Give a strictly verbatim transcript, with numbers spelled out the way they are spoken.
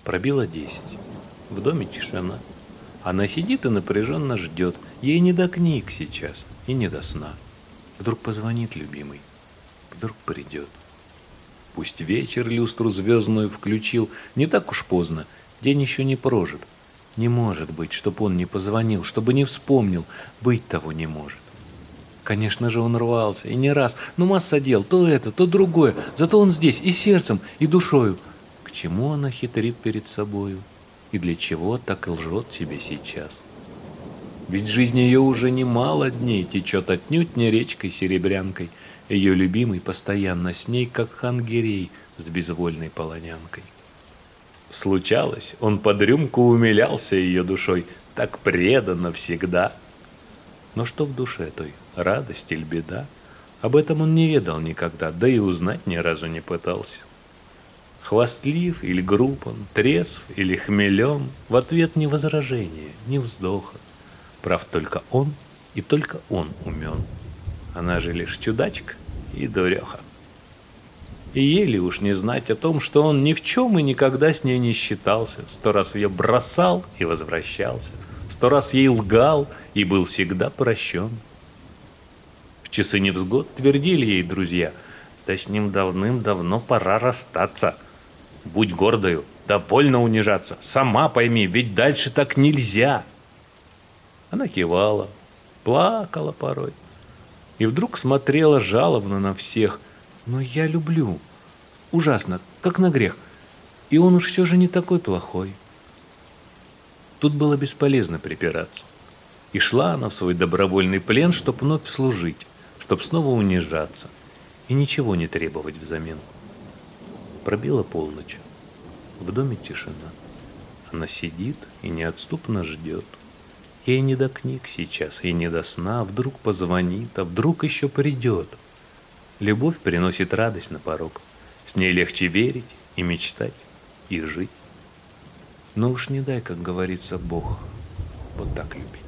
Пробило десять. В доме тишина. Она сидит и напряженно ждет. Ей не до книг сейчас и не до сна. Вдруг позвонит любимый. Вдруг придет. Пусть вечер люстру звездную включил. Не так уж поздно. День еще не прожит. Не может быть, чтоб он не позвонил, чтобы не вспомнил. Быть того не может. Конечно же, он рвался, и не раз. Ну, масса дел, то это, то другое. Зато он здесь и сердцем, и душою. К чему она хитрит перед собою? И для чего так лжет себе сейчас? Ведь жизнь ее уже немало дней течет отнюдь не речкой-серебрянкой. Ее любимый постоянно с ней, как хангирей с безвольной полонянкой. Случалось, он под рюмку умилялся ее душой, так преданно всегда. Но что в душе той, радость или беда? Об этом он не ведал никогда, да и узнать ни разу не пытался. Хвастлив или груб он, трезв или хмелен, в ответ ни возражения, ни вздоха. Прав только он, и только он умен. Она же лишь чудачка и дуреха. И еле уж не знать о том, что он ни в чем и никогда с ней не считался, сто раз ее бросал и возвращался, сто раз ей лгал и был всегда прощен. В часы невзгод твердили ей друзья: да с ним давным-давно пора расстаться. Будь гордою, да больно унижаться, сама пойми, ведь дальше так нельзя. Она кивала, плакала порой и вдруг смотрела жалобно на всех. Но я люблю, ужасно, как на грех, и он уж все же не такой плохой. Тут было бесполезно припираться. И шла она в свой добровольный плен, чтоб вновь служить, чтоб снова унижаться и ничего не требовать взамен. Пробила полночь. В доме тишина. Она сидит и неотступно ждет. Ей не до книг сейчас, и не до сна. Вдруг позвонит, а вдруг еще придет. Любовь приносит радость на порог. С ней легче верить и мечтать, и жить. Но уж не дай, как говорится, Бог, вот так любить.